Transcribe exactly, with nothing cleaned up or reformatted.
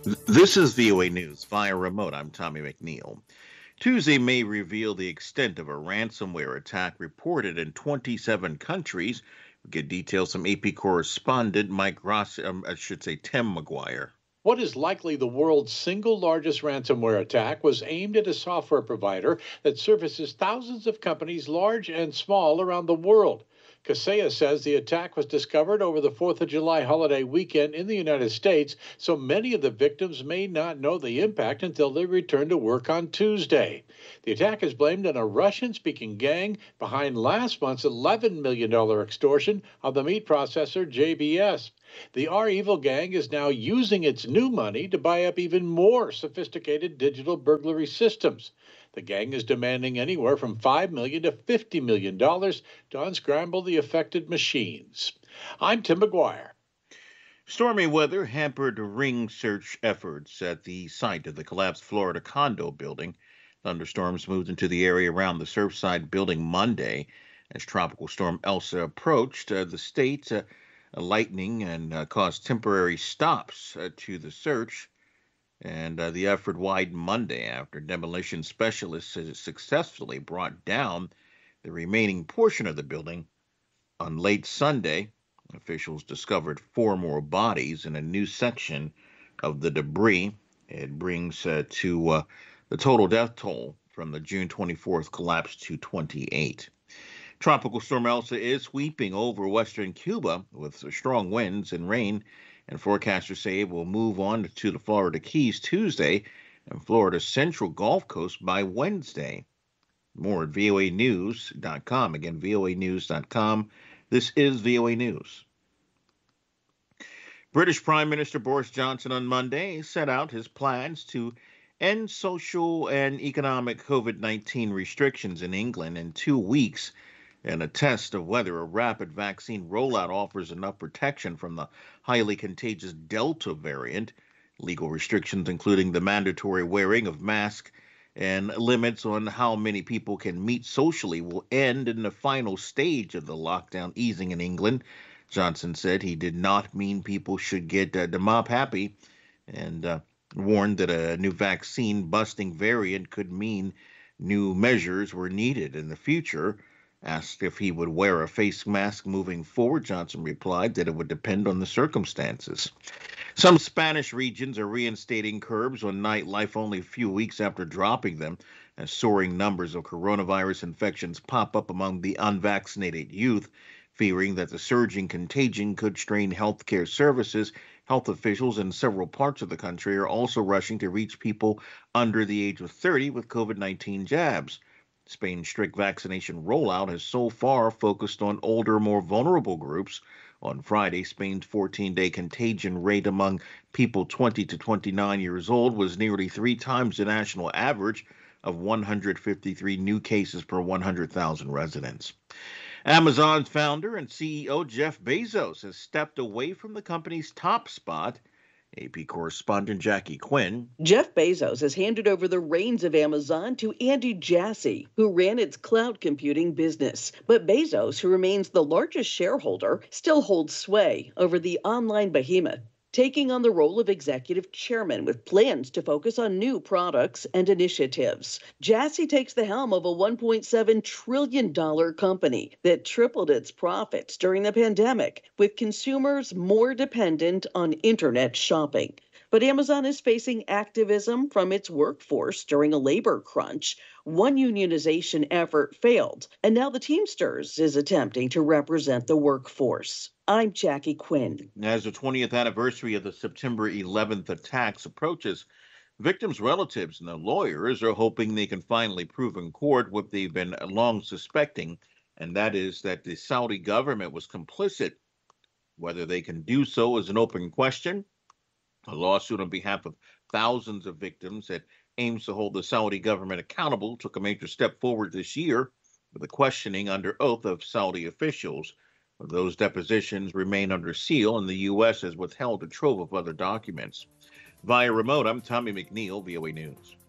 This is V O A News via remote. I'm Tommy McNeil. Tuesday may reveal the extent of a ransomware attack reported in twenty-seven countries. We get details from A P correspondent Mike Ross, um, I should say Tim McGuire. What is likely the world's single largest ransomware attack was aimed at a software provider that services thousands of companies, large and small, around the world. Kaseya says the attack was discovered over the fourth of July holiday weekend in the United States, so many of the victims may not know the impact until they return to work on Tuesday. The attack is blamed on a Russian-speaking gang behind last month's eleven million dollars extortion of the meat processor J B S. The REvil gang is now using its new money to buy up even more sophisticated digital burglary systems. The gang is demanding anywhere from five million dollars to fifty million dollars to unscramble the affected machines. I'm Tim McGuire. Stormy weather hampered ring search efforts at the site of the collapsed Florida condo building. Thunderstorms moved into the area around the Surfside building Monday as Tropical Storm Elsa approached uh, the state. Uh, lightning and uh, caused temporary stops uh, to the search. And uh, the effort widened Monday after demolition specialists successfully brought down the remaining portion of the building. On late Sunday, officials discovered four more bodies in a new section of the debris. It brings uh, to uh, the total death toll from the June twenty-fourth collapse to twenty-eight. Tropical Storm Elsa is sweeping over western Cuba with strong winds and rain, and forecasters say it will move on to the Florida Keys Tuesday and Florida's central Gulf Coast by Wednesday. More at V O A news dot com. Again, V O A news dot com. This is V O A News. British Prime Minister Boris Johnson on Monday set out his plans to end social and economic COVID nineteen restrictions in England in two weeks. And a test of whether a rapid vaccine rollout offers enough protection from the highly contagious Delta variant. Legal restrictions, including the mandatory wearing of masks and limits on how many people can meet socially, will end in the final stage of the lockdown easing in England. Johnson said he did not mean people should get uh, the mob happy and uh, warned that a new vaccine-busting variant could mean new measures were needed in the future. Asked if he would wear a face mask moving forward, Johnson replied that it would depend on the circumstances. Some Spanish regions are reinstating curbs on nightlife only a few weeks after dropping them, as soaring numbers of coronavirus infections pop up among the unvaccinated youth. Fearing that the surging contagion could strain healthcare services, health officials in several parts of the country are also rushing to reach people under the age of thirty with COVID nineteen jabs. Spain's strict vaccination rollout has so far focused on older, more vulnerable groups. On Friday, Spain's fourteen-day contagion rate among people twenty to twenty-nine years old was nearly three times the national average of one hundred fifty-three new cases per one hundred thousand residents. Amazon's founder and C E O Jeff Bezos has stepped away from the company's top spot. A P correspondent Jackie Quinn. Jeff Bezos has handed over the reins of Amazon to Andy Jassy, who ran its cloud computing business. But Bezos, who remains the largest shareholder, still holds sway over the online behemoth, taking on the role of executive chairman with plans to focus on new products and initiatives. Jassy takes the helm of a one point seven trillion dollars company that tripled its profits during the pandemic, with consumers more dependent on internet shopping. But Amazon is facing activism from its workforce during a labor crunch. One unionization effort failed, and now the Teamsters is attempting to represent the workforce. I'm Jackie Quinn. As the twentieth anniversary of the September eleventh attacks approaches, victims' relatives and their lawyers are hoping they can finally prove in court what they've been long suspecting, and that is that the Saudi government was complicit. Whether they can do so is an open question. A lawsuit on behalf of thousands of victims that aims to hold the Saudi government accountable took a major step forward this year with the questioning under oath of Saudi officials. Those depositions remain under seal, and the U S has withheld a trove of other documents. Via remote, I'm Tommy McNeil, V O A News.